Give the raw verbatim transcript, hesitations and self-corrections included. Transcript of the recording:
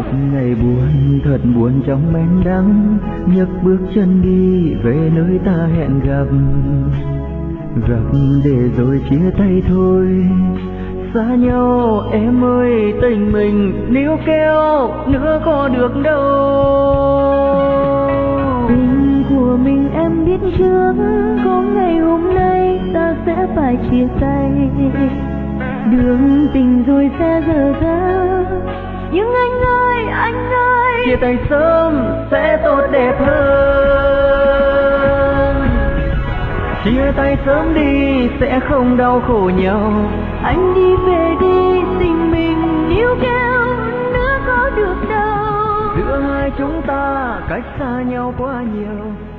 Ngày buồn thật buồn trong men đắng, nhấc bước chân đi về nơi ta hẹn gặp. Gặp để rồi chia tay thôi, xa nhau em ơi tình mình níu kéo nữa có được đâu. Tình của mình em biết trước, có ngày hôm nay ta sẽ phải chia tay. Đường tình rồi sẽ dở dang, nhưng anh ơi anh ơi, chia tay sớm sẽ tốt đẹp hơn. Chia tay sớm đi sẽ không đau khổ nhau. anh đi về đi tình mình níu kéo nữa có được đâu. Giữa hai chúng ta cách xa nhau quá nhiều,